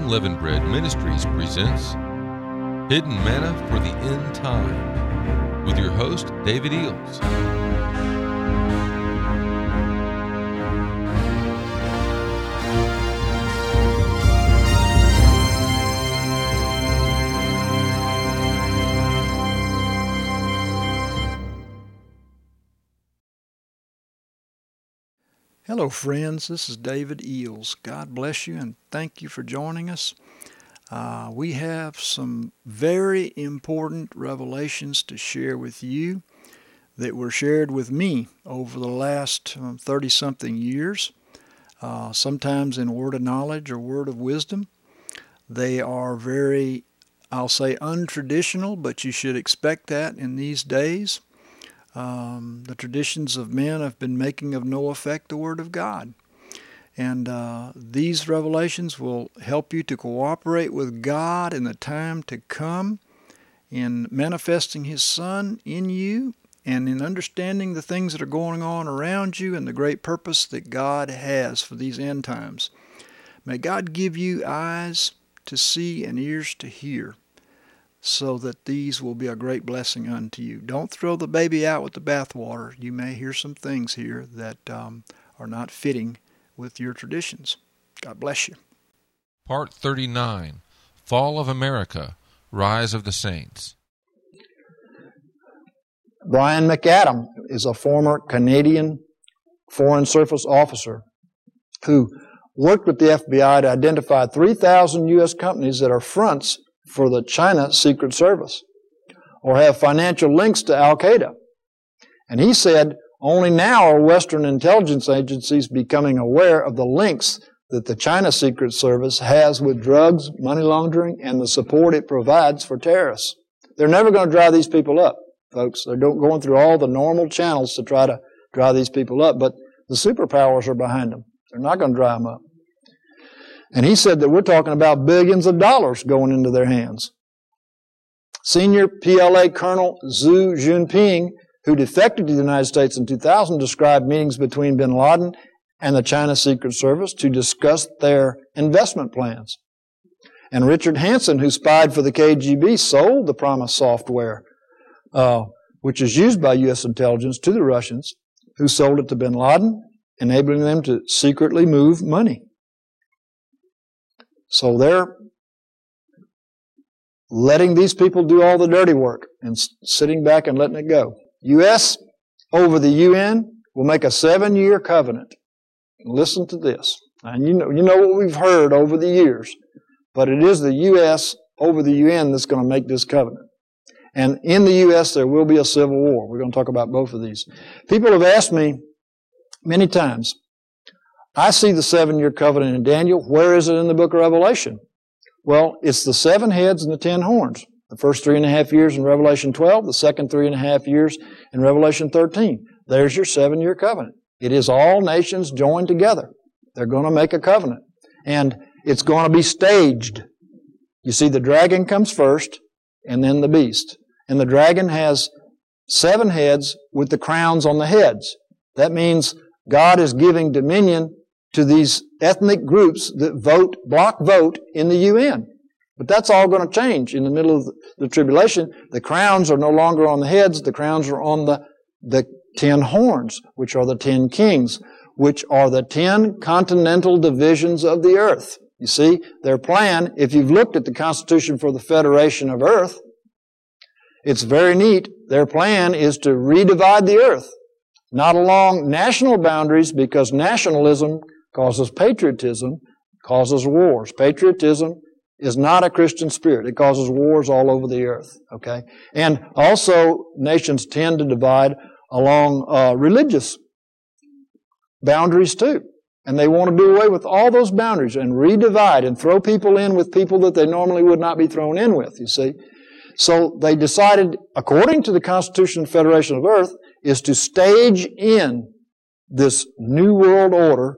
Unleavened Bread Ministries presents Hidden Manna for the End Time with your host, David Eels. Hello friends, this is David Eels. God bless you and thank you for joining us. We have some very important revelations to share with you that were shared with me over the last 30-something years, sometimes in word of knowledge or word of wisdom. They are very, I'll say, untraditional, but you should expect that in these days. The traditions of men have been making of no effect the Word of God. And these revelations will help you to cooperate with God in the time to come in manifesting His Son in you and in understanding the things that are going on around you and the great purpose that God has for these end times. May God give you eyes to see and ears to hear, so that these will be a great blessing unto you. Don't throw the baby out with the bathwater. You may hear some things here that are not fitting with your traditions. God bless you. Part 39, Fall of America, Rise of the Saints. Brian McAdam is a former Canadian Foreign Service officer who worked with the FBI to identify 3,000 U.S. companies that are fronts for the China Secret Service or have financial links to Al-Qaeda. And he said, only now are Western intelligence agencies becoming aware of the links that the China Secret Service has with drugs, money laundering, and the support it provides for terrorists. They're never going to dry these people up, folks. They're going through all the normal channels to try to dry these people up, but the superpowers are behind them. They're not going to dry them up. And he said that we're talking about billions of dollars going into their hands. Senior PLA Colonel Xu Jinping, who defected to the United States in 2000, described meetings between bin Laden and the China Secret Service to discuss their investment plans. And Richard Hansen, who spied for the KGB, sold the promised software, which is used by U.S. intelligence, to the Russians, who sold it to bin Laden, enabling them to secretly move money. So they're letting these people do all the dirty work and sitting back and letting it go. U.S. over the UN will make a 7-year covenant. Listen to this. And you know what we've heard over the years, but it is the U.S. over the UN that's going to make this covenant. And in the U.S. there will be a civil war. We're going to talk about both of these. People have asked me many times, I see the 7-year covenant in Daniel. Where is it in the book of Revelation? Well, it's the 7 heads and the 10 horns. The first 3.5 years in Revelation 12, the second 3.5 years in Revelation 13. There's your 7-year covenant. It is all nations joined together. They're going to make a covenant. And it's going to be staged. You see, the dragon comes first, and then the beast. And the dragon has 7 heads with the crowns on the heads. That means God is giving dominion to these ethnic groups that block vote in the UN. But that's all going to change in the middle of the tribulation. The crowns are no longer on the heads. The crowns are on the 10 horns, which are the 10 kings, which are the 10 continental divisions of the earth. You see, their plan, if you've looked at the Constitution for the Federation of Earth, it's very neat. Their plan is to redivide the earth, not along national boundaries, because nationalism causes patriotism, causes wars. Patriotism is not a Christian spirit. It causes wars all over the earth, okay? And also, nations tend to divide along religious boundaries too. And they want to do away with all those boundaries and redivide and throw people in with people that they normally would not be thrown in with, you see? So they decided, according to the Constitution of the Federation of Earth, is to stage in this new world order.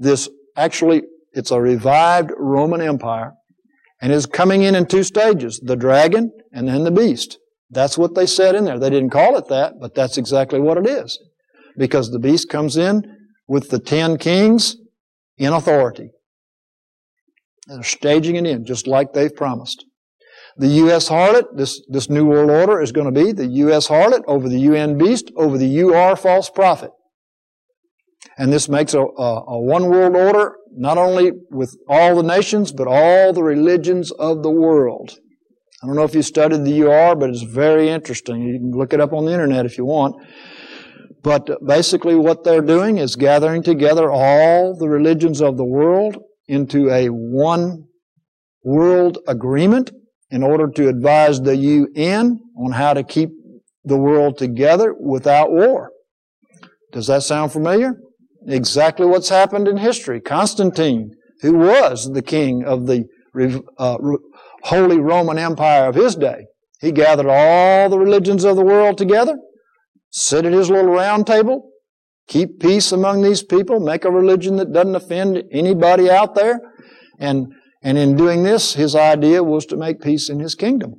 It's a revived Roman Empire, and is coming in 2 stages, the dragon and then the beast. That's what they said in there. They didn't call it that, but that's exactly what it is. Because the beast comes in with the 10 kings in authority. They're staging it in, just like they've promised. The U.S. harlot, this New World Order is going to be the U.S. harlot over the UN beast, over the UR false prophet. And this makes a one world order, not only with all the nations, but all the religions of the world. I don't know if you studied the UR, but it's very interesting. You can look it up on the internet if you want. But basically what they're doing is gathering together all the religions of the world into a one world agreement in order to advise the UN on how to keep the world together without war. Does that sound familiar? Exactly what's happened in history. Constantine, who was the king of the Holy Roman Empire of his day, he gathered all the religions of the world together, sit at his little round table, keep peace among these people, make a religion that doesn't offend anybody out there, and in doing this, his idea was to make peace in his kingdom.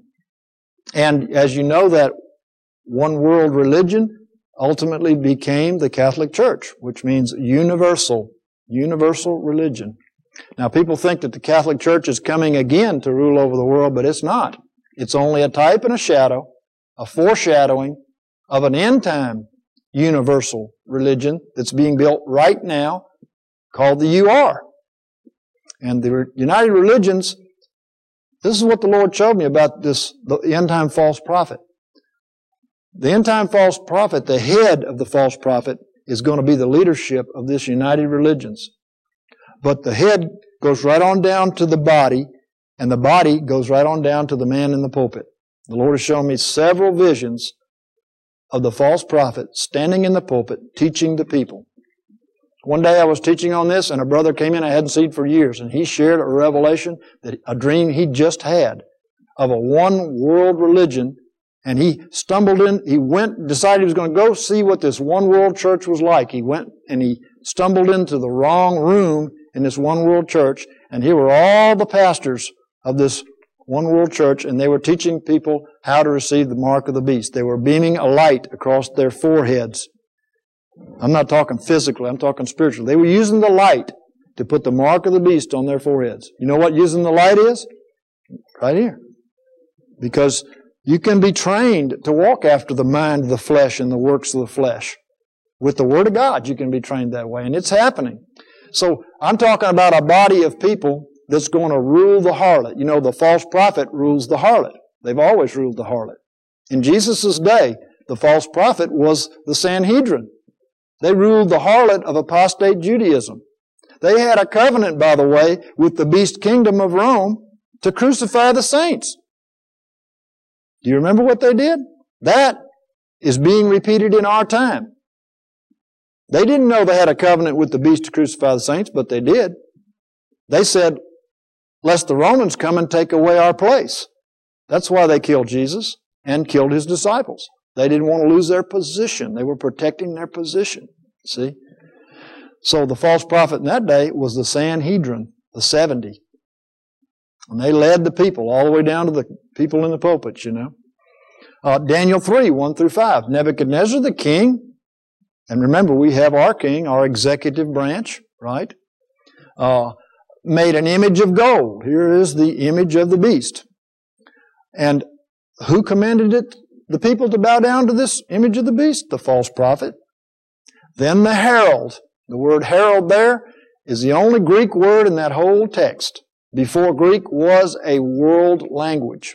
And as you know, that one world religion ultimately became the Catholic Church, which means universal religion. Now, people think that the Catholic Church is coming again to rule over the world, but it's not. It's only a type and a shadow, a foreshadowing of an end-time universal religion that's being built right now called the UR. And the United Religions, this is what the Lord showed me about the end-time false prophet. The end-time false prophet, the head of the false prophet, is going to be the leadership of this United Religions. But the head goes right on down to the body, and the body goes right on down to the man in the pulpit. The Lord has shown me several visions of the false prophet standing in the pulpit teaching the people. One day I was teaching on this, and a brother came in I hadn't seen for years, and he shared a revelation, a dream he just had of a one-world religion, and he stumbled in, decided he was going to go see what this one-world church was like. He went and he stumbled into the wrong room in this one-world church, and here were all the pastors of this one-world church, and they were teaching people how to receive the mark of the beast. They were beaming a light across their foreheads. I'm not talking physically, I'm talking spiritually. They were using the light to put the mark of the beast on their foreheads. You know what using the light is? Right here. Because you can be trained to walk after the mind of the flesh and the works of the flesh. With the Word of God, you can be trained that way, and it's happening. So I'm talking about a body of people that's going to rule the harlot. You know, the false prophet rules the harlot. They've always ruled the harlot. In Jesus' day, the false prophet was the Sanhedrin. They ruled the harlot of apostate Judaism. They had a covenant, by the way, with the beast kingdom of Rome to crucify the saints. Do you remember what they did? That is being repeated in our time. They didn't know they had a covenant with the beast to crucify the saints, but they did. They said, lest the Romans come and take away our place. That's why they killed Jesus and killed His disciples. They didn't want to lose their position. They were protecting their position. See? So the false prophet in that day was the Sanhedrin, the 70. And they led the people all the way down to the people in the pulpits, you know. Daniel 3, 1 through 5. Nebuchadnezzar the king, and remember we have our king, our executive branch, right? Made an image of gold. Here is the image of the beast. And who commanded it? The people to bow down to this image of the beast? The false prophet. Then the herald. The word herald there is the only Greek word in that whole text. Before Greek was a world language.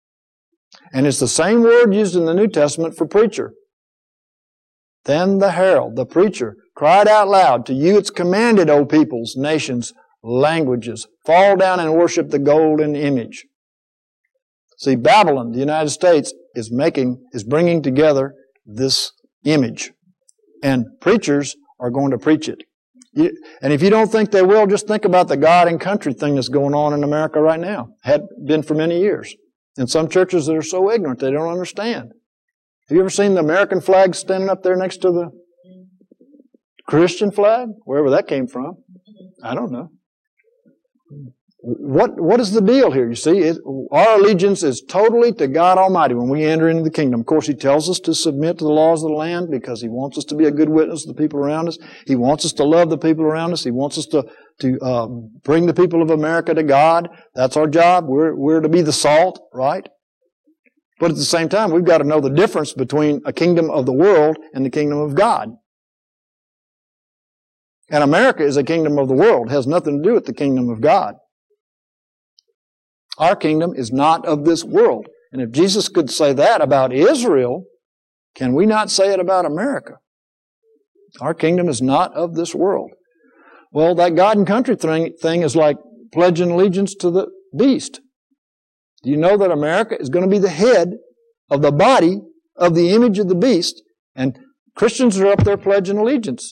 And it's the same word used in the New Testament for preacher. Then the herald, the preacher, cried out loud, to you it's commanded, O peoples, nations, languages, fall down and worship the golden image. See, Babylon, the United States, is bringing together this image. And preachers are going to preach it. And if you don't think they will, just think about the God and country thing that's going on in America right now. Had been for many years. And some churches that are so ignorant they don't understand. Have you ever seen the American flag standing up there next to the Christian flag? Wherever that came from. I don't know. what is the deal here? You see, our allegiance is totally to God Almighty when we enter into the kingdom. Of course, He tells us to submit to the laws of the land because He wants us to be a good witness to the people around us. He wants us to love the people around us. He wants us to bring the people of America to God. That's our job. We're to be the salt, right? But at the same time, we've got to know the difference between a kingdom of the world and the kingdom of God. And America is a kingdom of the world. It has nothing to do with the kingdom of God. Our kingdom is not of this world. And if Jesus could say that about Israel, can we not say it about America? Our kingdom is not of this world. Well, that God and country thing is like pledging allegiance to the beast. Do you know that America is going to be the head of the body of the image of the beast? And Christians are up there pledging allegiance.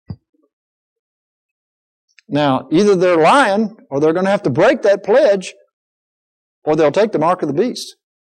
Now, either they're lying or they're going to have to break that pledge or they'll take the mark of the beast.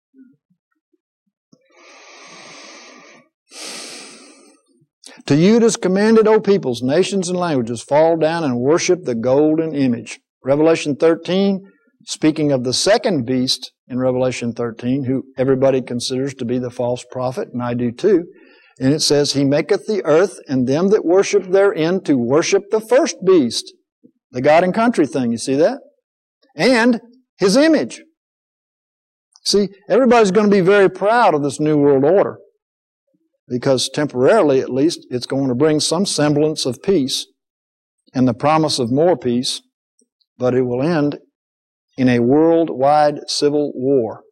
To you it is commanded, O peoples, nations, and languages, fall down and worship the golden image. Revelation 13, speaking of the second beast in Revelation 13, who everybody considers to be the false prophet, and I do too. And it says, He maketh the earth and them that worship therein to worship the first beast. The God and country thing, you see that? And His image. See, everybody's going to be very proud of this New World Order because temporarily, at least, it's going to bring some semblance of peace and the promise of more peace, but it will end in a worldwide civil war.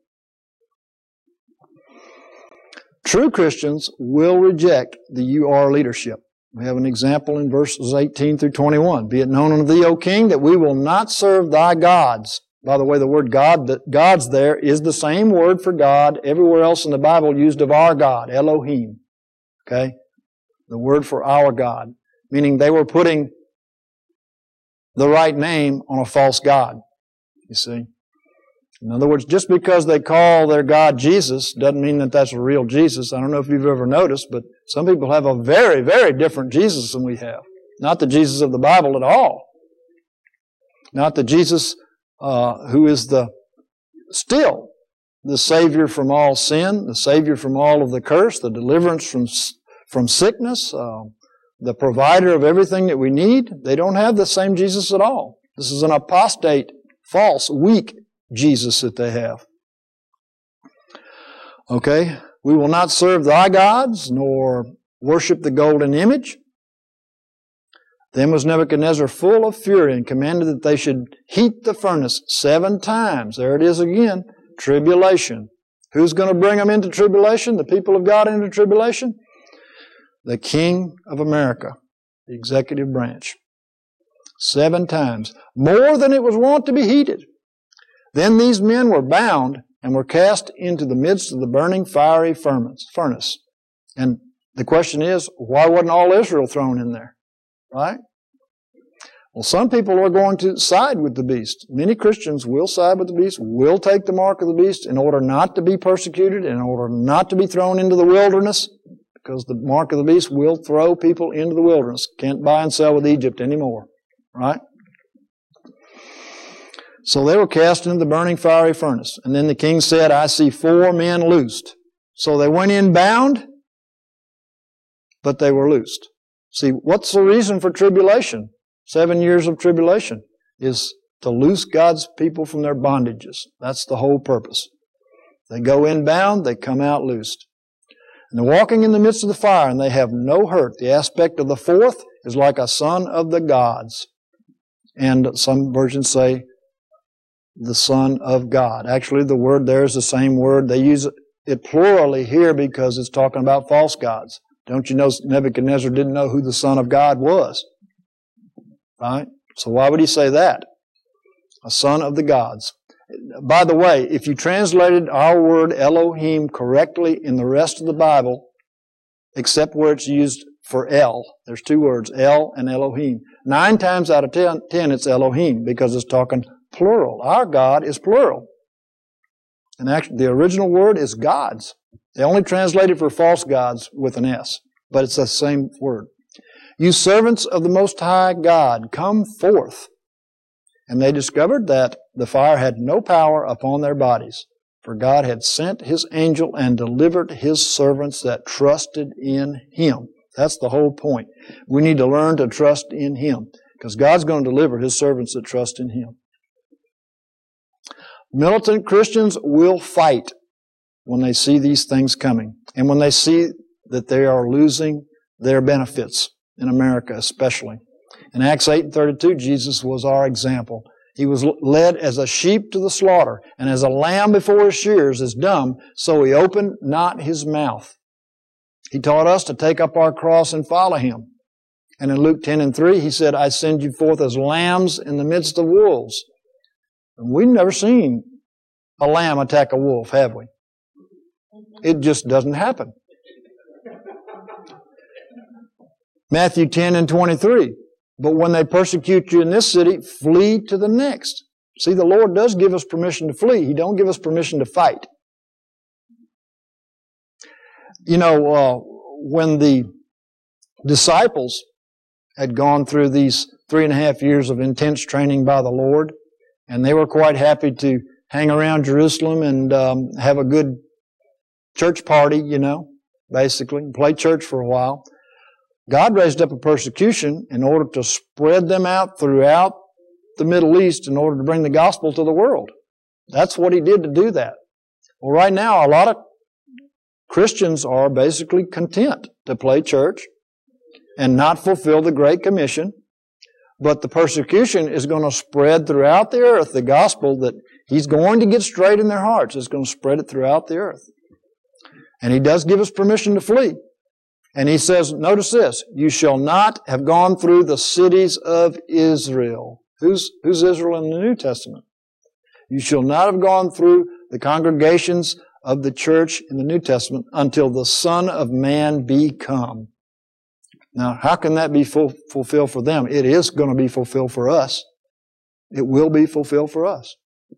True Christians will reject the UR leadership. We have an example in verses 18 through 21. Be it known unto thee, O king, that we will not serve thy gods. By the way, the word God, gods there is the same word for God everywhere else in the Bible used of our God, Elohim. Okay? The word for our God. Meaning they were putting the right name on a false God. You see? In other words, just because they call their God Jesus doesn't mean that that's a real Jesus. I don't know if you've ever noticed, but some people have a very, very different Jesus than we have. Not the Jesus of the Bible at all. Not the Jesus who is still the Savior from all sin, the Savior from all of the curse, the deliverance from sickness, the provider of everything that we need. They don't have the same Jesus at all. This is an apostate, false, weak Jesus that they have. Okay? We will not serve thy gods, nor worship the golden image. Then was Nebuchadnezzar full of fury and commanded that they should heat the furnace 7 times. There it is again, tribulation. Who's going to bring them into tribulation? The people of God into tribulation? The King of America, the executive branch. 7 times. More than it was wont to be heated. Then these men were bound and were cast into the midst of the burning fiery furnace. And the question is, why wasn't all Israel thrown in there? Right? Well, some people are going to side with the beast. Many Christians will side with the beast, will take the mark of the beast in order not to be persecuted, in order not to be thrown into the wilderness, because the mark of the beast will throw people into the wilderness. Can't buy and sell with Egypt anymore. Right? So they were cast into the burning fiery furnace. And then the king said, I see 4 men loosed. So they went in bound, but they were loosed. See, what's the reason for tribulation? 7 years of tribulation is to loose God's people from their bondages. That's the whole purpose. They go in bound, they come out loosed. And they're walking in the midst of the fire, and they have no hurt. The aspect of the 4th is like a son of the gods. And some versions say the Son of God. Actually, the word there is the same word. They use it plurally here because it's talking about false gods. Don't you know Nebuchadnezzar didn't know who the Son of God was? Right? So why would he say that? A son of the gods. By the way, if you translated our word Elohim correctly in the rest of the Bible, except where it's used for El, there's 2 words, El and Elohim. 9 times out of 10 it's Elohim because it's talking plural. Our God is plural. And actually, the original word is gods. They only translate it for false gods with an S, but it's the same word. You servants of the Most High God, come forth. And they discovered that the fire had no power upon their bodies, for God had sent His angel and delivered His servants that trusted in Him. That's the whole point. We need to learn to trust in Him, because God's going to deliver His servants that trust in Him. Militant Christians will fight when they see these things coming, and when they see that they are losing their benefits, in America especially. In Acts 8:32, Jesus was our example. He was led as a sheep to the slaughter, and as a lamb before his shearers is dumb, so He opened not His mouth. He taught us to take up our cross and follow Him. And in Luke 10:3, He said, I send you forth as lambs in the midst of wolves. And we've never seen a lamb attack a wolf, have we? It just doesn't happen. Matthew 10:23, but when they persecute you in this city, flee to the next. See, the Lord does give us permission to flee. He don't give us permission to fight. You know, when the disciples had gone through these 3.5 years of intense training by the Lord, and they were quite happy to hang around Jerusalem and have a good church party, you know, basically, and play church for a while. God raised up a persecution in order to spread them out throughout the Middle East in order to bring the gospel to the world. That's what He did to do that. Well, right now, a lot of Christians are basically content to play church and not fulfill the Great Commission, but the persecution is going to spread throughout the earth, the gospel that He's going to get straight in their hearts. It's going to spread it throughout the earth. And He does give us permission to flee. And He says, notice this, you shall not have gone through the cities of Israel. Who's Israel in the New Testament? You shall not have gone through the congregations of the church in the New Testament until the Son of Man be come. Now, how can that be fulfilled for them? It is going to be fulfilled for us. It will be fulfilled for us.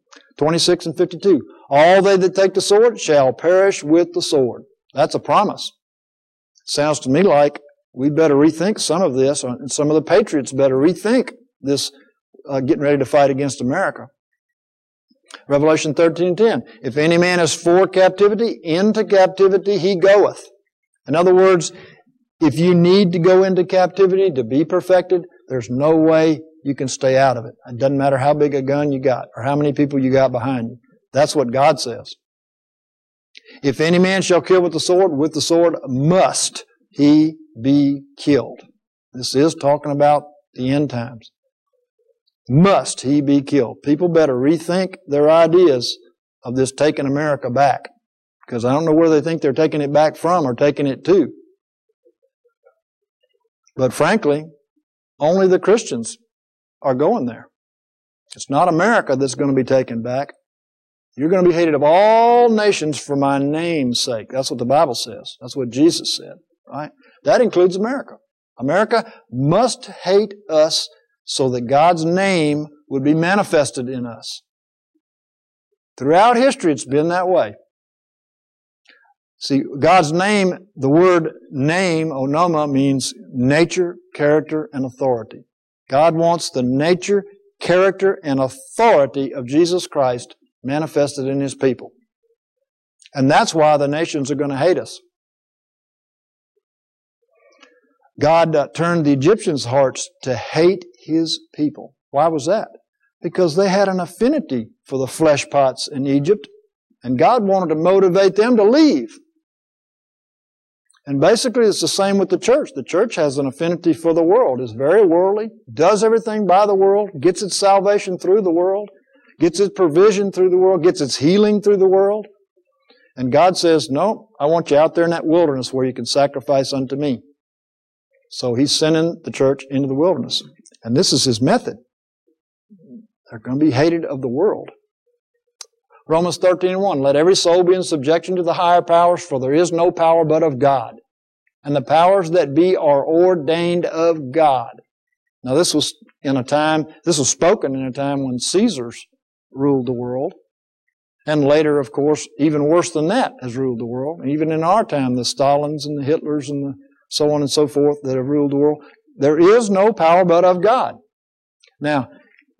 26:52. All they that take the sword shall perish with the sword. That's a promise. Sounds to me like we better rethink some of this, and some of the patriots better rethink this getting ready to fight against America. Revelation 13:10. If any man is for captivity, into captivity he goeth. In other words, if you need to go into captivity to be perfected, there's no way you can stay out of it. It doesn't matter how big a gun you got or how many people you got behind you. That's what God says. If any man shall kill with the sword must he be killed. This is talking about the end times. Must he be killed. People better rethink their ideas of this taking America back, because I don't know where they think they're taking it back from or taking it to. But frankly, only the Christians are going there. It's not America that's going to be taken back. You're going to be hated of all nations for my name's sake. That's what the Bible says. That's what Jesus said, right? That includes America. America must hate us so that God's name would be manifested in us. Throughout history, it's been that way. See, God's name, the word name, onoma, means nature, character, and authority. God wants the nature, character, and authority of Jesus Christ manifested in His people. And that's why the nations are going to hate us. God turned the Egyptians' hearts to hate His people. Why was that? Because they had an affinity for the flesh pots in Egypt, and God wanted to motivate them to leave. And basically it's the same with the church. The church has an affinity for the world, is very worldly, does everything by the world, gets its salvation through the world, gets its provision through the world, gets its healing through the world. And God says, no, I want you out there in that wilderness where you can sacrifice unto me. So He's sending the church into the wilderness. And this is His method. They're going to be hated of the world. Romans 13:1, let every soul be in subjection to the higher powers, for there is no power but of God. And the powers that be are ordained of God. Now this was spoken in a time when Caesars ruled the world. And later, of course, even worse than that has ruled the world. And even in our time, the Stalins and the Hitlers and the so on and so forth that have ruled the world. There is no power but of God. Now,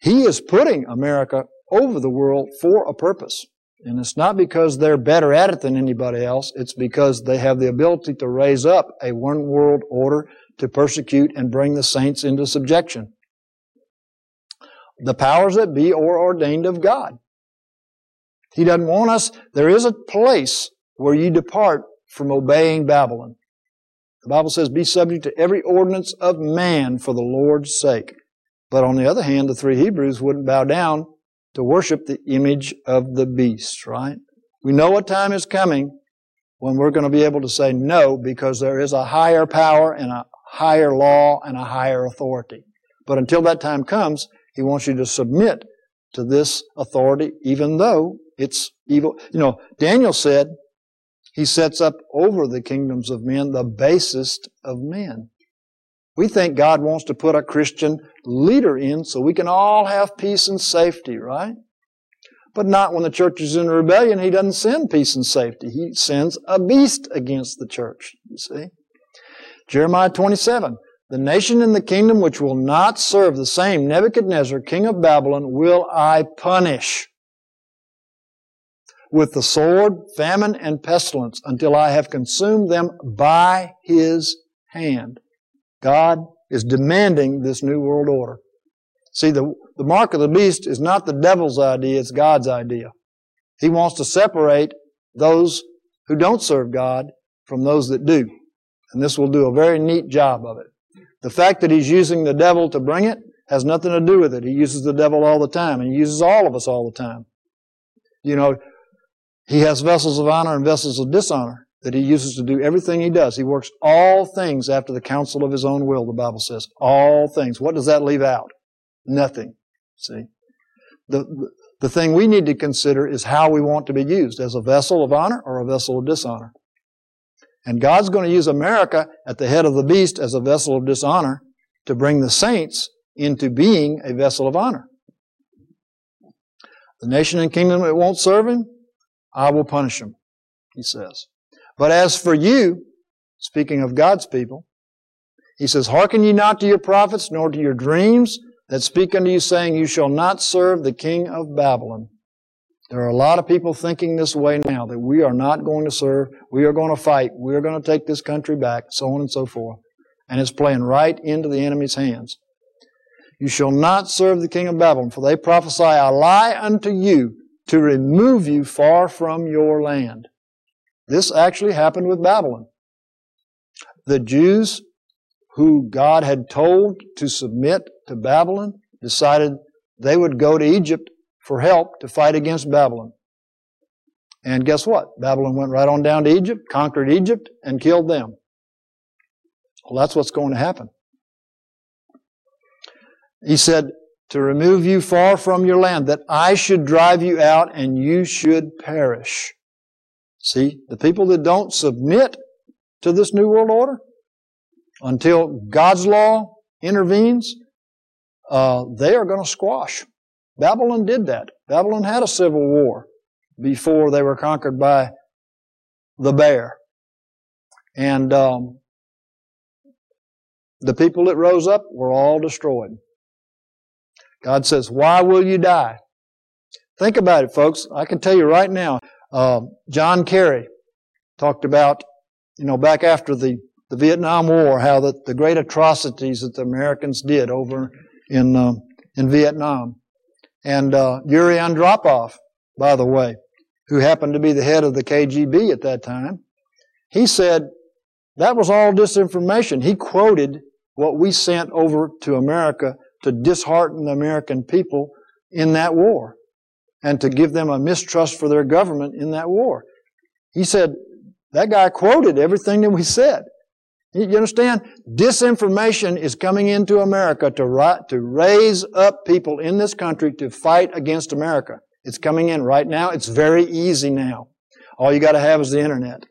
He is putting America over the world for a purpose. And it's not because they're better at it than anybody else. It's because they have the ability to raise up a one world order to persecute and bring the saints into subjection. The powers that be are ordained of God. He doesn't want us. There is a place where you depart from obeying Babylon. The Bible says, be subject to every ordinance of man for the Lord's sake. But on the other hand, the three Hebrews wouldn't bow down to worship the image of the beast, right? We know what time is coming when we're going to be able to say no, because there is a higher power and a higher law and a higher authority. But until that time comes, He wants you to submit to this authority, even though it's evil. You know, Daniel said He sets up over the kingdoms of men the basest of men. We think God wants to put a Christian leader in so we can all have peace and safety, right? But not when the church is in rebellion. He doesn't send peace and safety. He sends a beast against the church, you see. Jeremiah 27, the nation and the kingdom which will not serve the same Nebuchadnezzar, king of Babylon, will I punish with the sword, famine, and pestilence until I have consumed them by His hand. God is demanding this new world order. See, the mark of the beast is not the devil's idea, it's God's idea. He wants to separate those who don't serve God from those that do. And this will do a very neat job of it. The fact that He's using the devil to bring it has nothing to do with it. He uses the devil all the time, and He uses all of us all the time. You know, He has vessels of honor and vessels of dishonor that He uses to do everything He does. He works all things after the counsel of His own will, the Bible says. All things. What does that leave out? Nothing. See? The thing we need to consider is how we want to be used, as a vessel of honor or a vessel of dishonor. And God's going to use America at the head of the beast as a vessel of dishonor to bring the saints into being a vessel of honor. The nation and kingdom that won't serve Him, I will punish them, He says. But as for you, speaking of God's people, He says, hearken ye not to your prophets, nor to your dreams that speak unto you, saying, you shall not serve the king of Babylon. There are a lot of people thinking this way now, that we are not going to serve, we are going to fight, we are going to take this country back, so on and so forth. And it's playing right into the enemy's hands. You shall not serve the king of Babylon, for they prophesy a lie unto you to remove you far from your land. This actually happened with Babylon. The Jews who God had told to submit to Babylon decided they would go to Egypt for help to fight against Babylon. And guess what? Babylon went right on down to Egypt, conquered Egypt, and killed them. Well, that's what's going to happen. He said, to remove you far from your land, that I should drive you out and you should perish. See, the people that don't submit to this New World Order until God's law intervenes, they are going to squash. Babylon did that. Babylon had a civil war before they were conquered by the bear. And the people that rose up were all destroyed. God says, why will you die? Think about it, folks. I can tell you right now, John Kerry talked about, back after the Vietnam War, how the great atrocities that the Americans did over in Vietnam. And Yuri Andropov, by the way, who happened to be the head of the KGB at that time, he said that was all disinformation. He quoted what we sent over to America to dishearten the American people in that war and to give them a mistrust for their government in that war. He said, that guy quoted everything that we said. You understand? Disinformation is coming into America to raise up people in this country to fight against America. It's coming in right now. It's very easy now. All you got to have is the internet.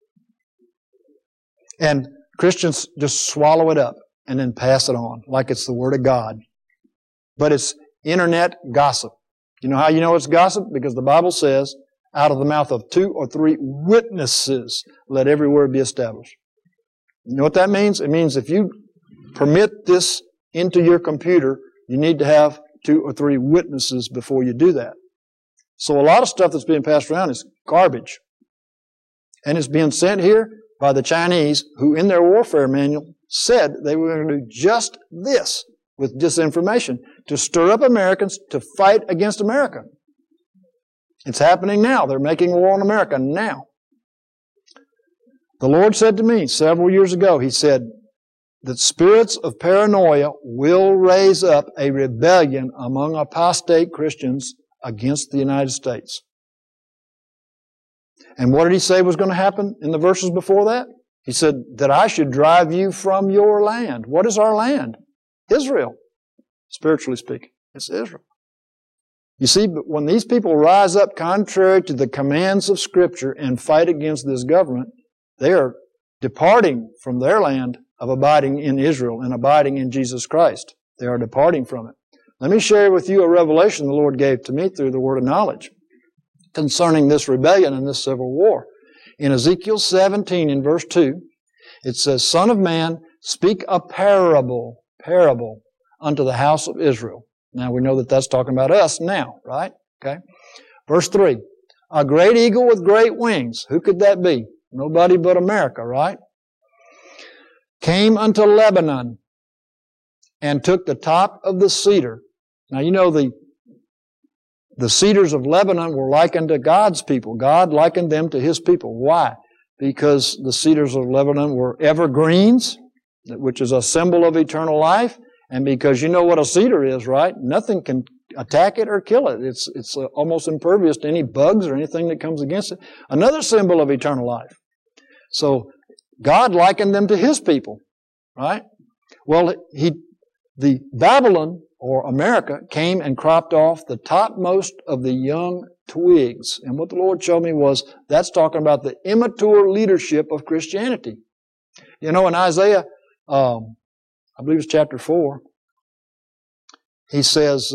And Christians just swallow it up and then pass it on like it's the Word of God. But it's internet gossip. You know how you know it's gossip? Because the Bible says, out of the mouth of 2 or 3 witnesses, let every word be established. You know what that means? It means if you permit this into your computer, you need to have 2 or 3 witnesses before you do that. So a lot of stuff that's being passed around is garbage. And it's being sent here by the Chinese, who in their warfare manual said they were going to do just this with disinformation, to stir up Americans to fight against America. It's happening now. They're making war on America now. The Lord said to me several years ago, He said that spirits of paranoia will raise up a rebellion among apostate Christians against the United States. And what did He say was going to happen in the verses before that? He said that I should drive you from your land. What is our land? Israel, spiritually speaking. It's Israel. You see, but when these people rise up contrary to the commands of Scripture and fight against this government, they are departing from their land of abiding in Israel and abiding in Jesus Christ. They are departing from it. Let me share with you a revelation the Lord gave to me through the word of knowledge concerning this rebellion and this civil war. In Ezekiel 17 in verse 2, it says, Son of man, speak a parable unto the house of Israel. Now we know that that's talking about us now, right? Okay. Verse 3, a great eagle with great wings. Who could that be? Nobody but America, right? Came unto Lebanon and took the top of the cedar. Now you know the cedars of Lebanon were likened to God's people. God likened them to His people. Why? Because the cedars of Lebanon were evergreens, which is a symbol of eternal life, and because you know what a cedar is, right? Nothing can attack it or kill it. It's almost impervious to any bugs or anything that comes against it. Another symbol of eternal life. So God likened them to His people, right? Well, the Babylon, or America, came and cropped off the topmost of the young twigs. And what the Lord showed me was that's talking about the immature leadership of Christianity. You know, in Isaiah, I believe it's chapter 4, He says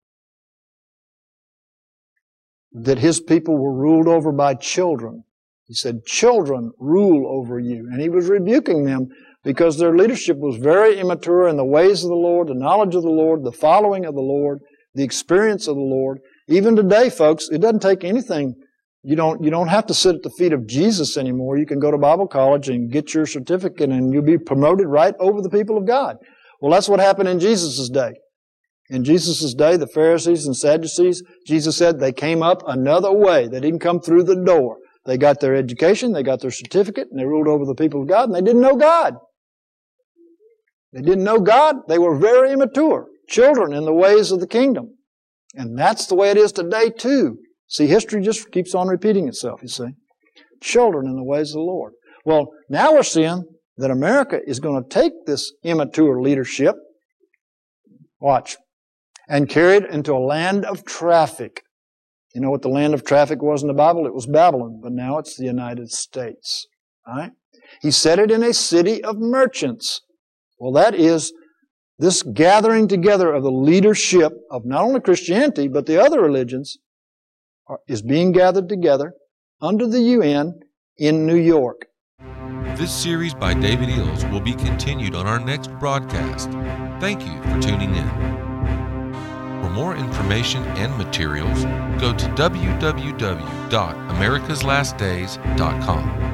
that His people were ruled over by children. He said, children rule over you. And He was rebuking them because their leadership was very immature in the ways of the Lord, the knowledge of the Lord, the following of the Lord, the experience of the Lord. Even today, folks, it doesn't take anything. You don't have to sit at the feet of Jesus anymore. You can go to Bible college and get your certificate and you'll be promoted right over the people of God. Well, that's what happened in Jesus' day. In Jesus' day, the Pharisees and Sadducees, Jesus said they came up another way. They didn't come through the door. They got their education, they got their certificate, and they ruled over the people of God, and they didn't know God. They didn't know God. They were very immature, children in the ways of the kingdom. And that's the way it is today, too. See, history just keeps on repeating itself, you see. Children in the ways of the Lord. Well, now we're seeing that America is going to take this immature leadership, watch, and carry it into a land of traffic. You know what the land of traffic was in the Bible? It was Babylon, but now it's the United States. All right? He set it in a city of merchants. Well, that is this gathering together of the leadership of not only Christianity, but the other religions is being gathered together under the UN in New York. This series by David Eels will be continued on our next broadcast. Thank you for tuning in. For more information and materials, go to www.americaslastdays.com.